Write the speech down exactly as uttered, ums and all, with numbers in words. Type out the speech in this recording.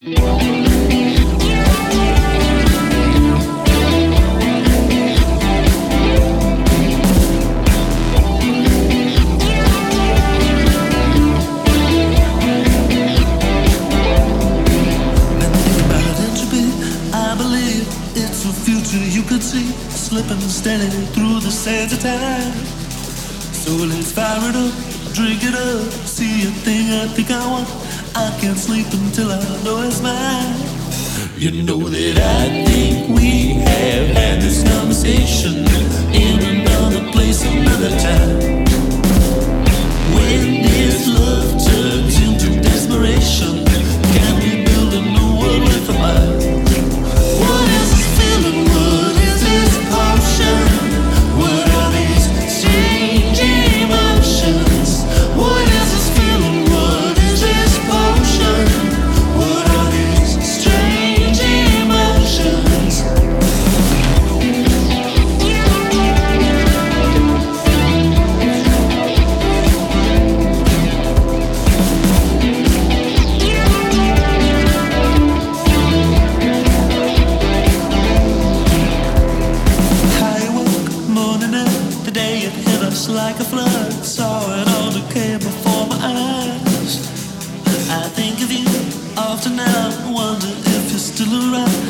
Slipping steady through the sands of time. So let's fire it up, drink it up, see a thing I think I want. I can't sleep until I know it's mine. You know that I think we have had this conversation in another place, another time. When this love turns into desperation, can we build a new world with a mind? What is this feeling? What is this potion? What are these strange emotions? What is this feeling? What is this potion? What are these strange emotions? Like a flood, saw it all decay before my eyes. I think of you often now, wonder if you're still around.